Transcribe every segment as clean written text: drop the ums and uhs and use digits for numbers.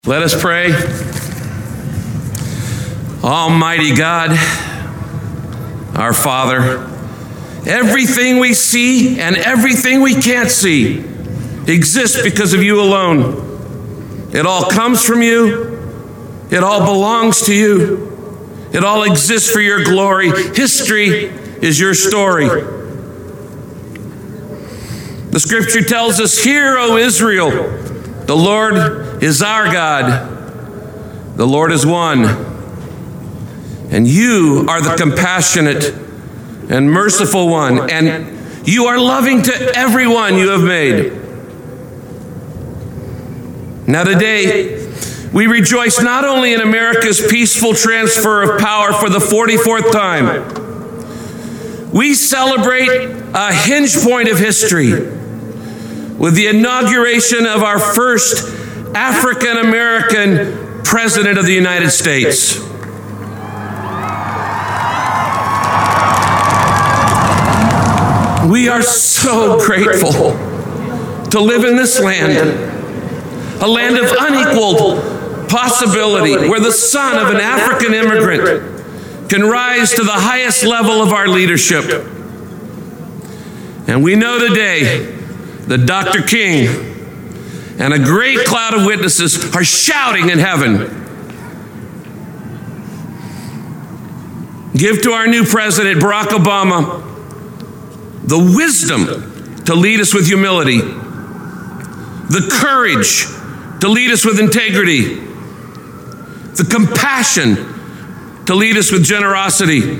Let us pray. Almighty God, our Father, everything we see and everything we can't see exists because of you alone. It all comes from you. It all belongs to you. It all exists for your glory. History is your story. The scripture tells us, "Hear, O Israel, the Lord is our God. The Lord is one. And you are the compassionate and merciful one, and you are loving to everyone you have made." Now today, we rejoice not only in America's peaceful transfer of power for the 44th time, we celebrate a hinge point of history with the inauguration of our first African-American President of the United States. We are so grateful to live in this land, a land of unequaled possibility, where the son of an African immigrant can rise to the highest level of our leadership. And we know today that Dr. King and a great cloud of witnesses are shouting in heaven. Give to our new president, Barack Obama, the wisdom to lead us with humility, the courage to lead us with integrity, the compassion to lead us with generosity.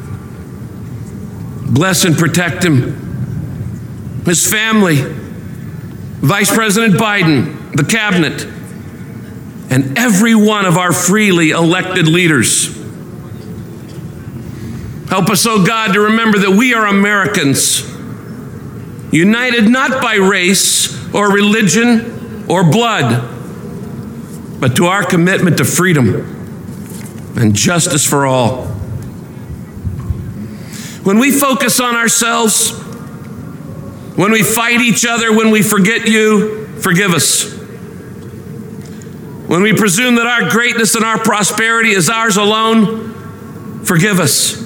Bless and protect him, his family, Vice President Biden, the cabinet, and every one of our freely elected leaders. Help us, oh God, to remember that we are Americans, united not by race or religion or blood, but to our commitment to freedom and justice for all. When we focus on ourselves, when we fight each other, when we forget you, forgive us. When we presume that our greatness and our prosperity is ours alone, forgive us.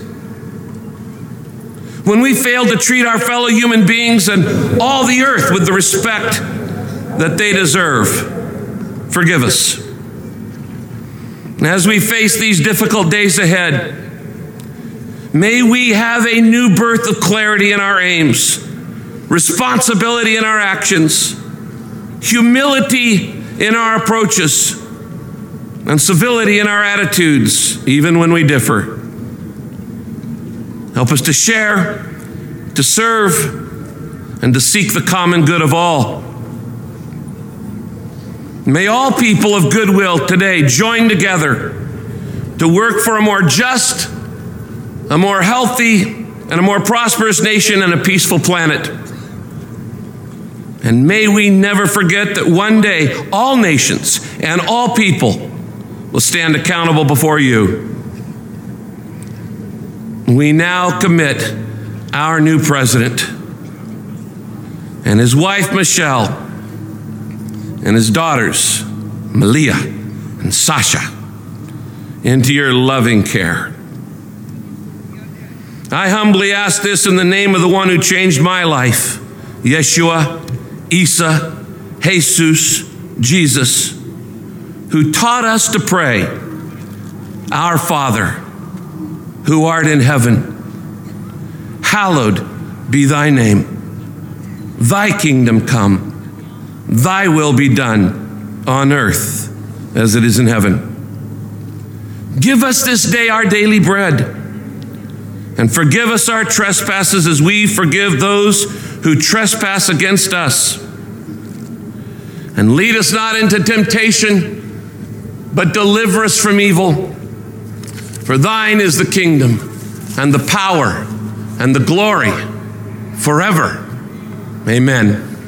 When we fail to treat our fellow human beings and all the earth with the respect that they deserve, forgive us. And as we face these difficult days ahead, may we have a new birth of clarity in our aims, responsibility in our actions, humility in our approaches, and civility in our attitudes, even when we differ. Help us to share, to serve, and to seek the common good of all. May all people of goodwill today join together to work for a more just, a more healthy, and a more prosperous nation and a peaceful planet. And may we never forget that one day all nations and all people will stand accountable before you. We now commit our new president and his wife Michelle and his daughters Malia and Sasha into your loving care. I humbly ask this in the name of the one who changed my life, Yeshua, Isa, Jesus, Jesus, who taught us to pray, "Our Father, who art in heaven, hallowed be thy name. Thy kingdom come, thy will be done on earth as it is in heaven. Give us this day our daily bread, and forgive us our trespasses as we forgive those who trespass against us. And lead us not into temptation, but deliver us from evil. For thine is the kingdom and the power and the glory forever. Amen."